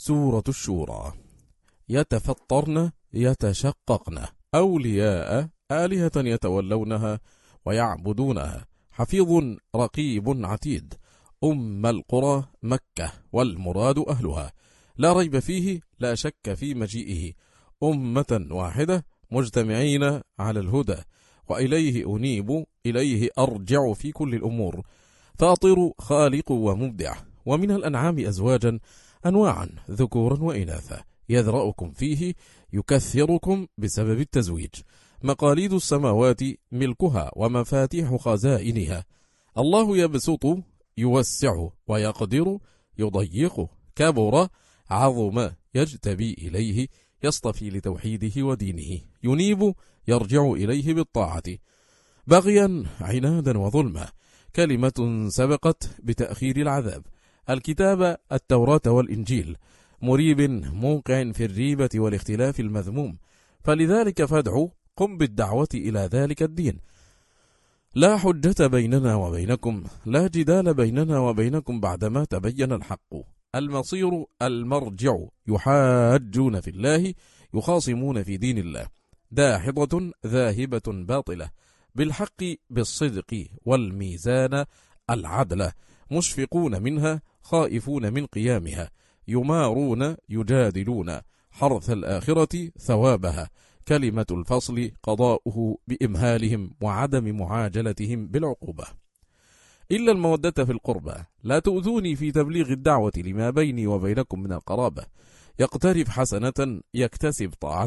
سورة الشورى. يتفطرن يتشققن أولياء آلهة يتولونها ويعبدونها، حفيظ رقيب عتيد. القرى مكة والمراد أهلها، لا ريب فيه لا شك في مجيئه. أمة واحدة مجتمعين على الهدى، وإليه أنيب إليه أرجع في كل الأمور. فاطر خالق ومبدع، ومن الأنعام أزواجا أنواعا ذكورا وإناثا، يذرأكم فيه يكثركم بسبب التزويج. مقاليد السماوات ملكها ومفاتيح خزائنها. الله يبسط يوسع ويقدر يضيق، كبر عظم يجتبي إليه، يصطفي لتوحيده ودينه، ينيب يرجع إليه بالطاعة. بغيا عنادا وظلما، كلمة سبقت بتأخير العذاب. الكتاب التوراة والإنجيل، مريب موقع في الريبة والاختلاف المذموم. فلذلك فادعوا، قم بالدعوة إلى ذلك الدين. لا حجة بيننا وبينكم، لا جدال بيننا وبينكم بعدما تبين الحق. المصير المرجع، يحاجون في الله، يخاصمون في دين الله. داحضة ذاهبة باطلة، بالحق بالصدق والميزان العدل، مشفقون منها خائفون من قيامها، يمارون يجادلون حرث الآخرة ثوابها. كلمة الفصل قضاؤه بإمهالهم وعدم معاجلتهم بالعقوبة. إلا المودة في القربى، لا تؤذوني في تبليغ الدعوة لما بيني وبينكم من القرابة. يقترف حسنة يكتسب طاعة،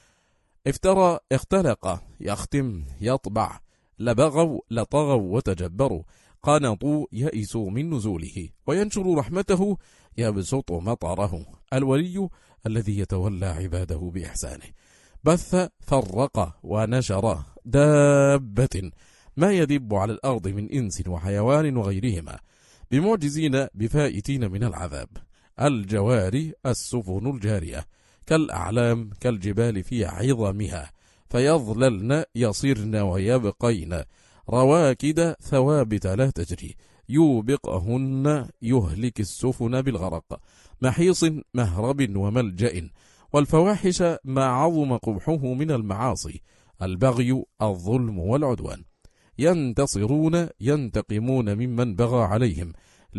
افترى اختلق يختم يطبع. لبغوا لطغوا وتجبروا، قانطوا يئسوا من نزوله. وينشر رحمته يبسط مطره، الولي الذي يتولى عباده بإحسانه. بث فرق ونشر دابة، ما يدب على الأرض من إنس وحيوان وغيرهما، بمعجزين بفائتين من العذاب. الجوار السفن الجارية، كالأعلام كالجبال في عظمها، فيظللن يصيرن ويبقين. رواكد ثوابت لا تجري، يوبقهن يهلك السفن بالغرق. محيص مهرب وملجأ، والفواحش ما عظم قبحه من المعاصي. البغي الظلم والعدوان. ينتصرون ينتقمون ممن بغى عليهم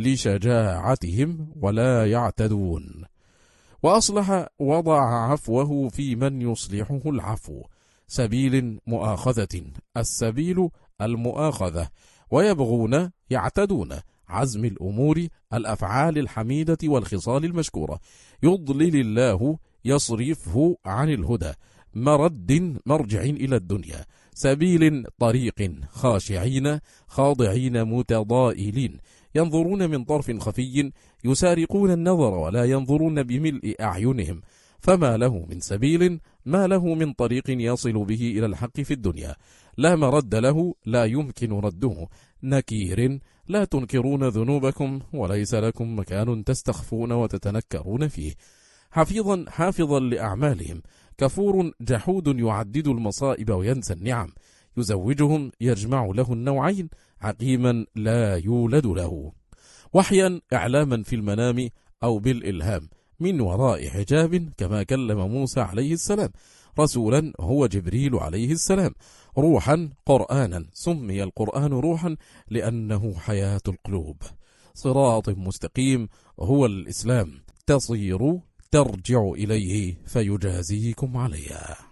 لشجاعتهم ولا يعتدون. وأصلح وضع عفوه في من يصلحه العفو. سبيل مؤاخذة، السبيل المؤاخذة. ويبغون يعتدون، عزم الأمور الأفعال الحميدة والخصال المشكورة. يضلل الله يصرفه عن الهدى، مرد مرجع إلى الدنيا. سبيل طريق خاشعين خاضعين متضائلين، ينظرون من طرف خفي، يسارقون النظر ولا ينظرون بملء أعينهم. فما له من سبيل، ما له من طريق يصل به إلى الحق في الدنيا. لا مرد له، لا يمكن رده. نكير، لا تنكرون ذنوبكم وليس لكم مكان تستخفون وتتنكرون فيه. حافظا لأعمالهم. كفور جحود يعدد المصائب وينسى النعم. يزوجهم يجمع له النوعين، عقيما لا يولد له. وحيا إعلاما في المنام أو بالإلهام، من وراء حجاب، كما كلم موسى عليه السلام. رسولا هو جبريل عليه السلام. روحا قرآنا، سمي القرآن روحا لأنه حياة القلوب. صراط مستقيم هو الإسلام، تصير ترجع إليه فيجازيكم عليها.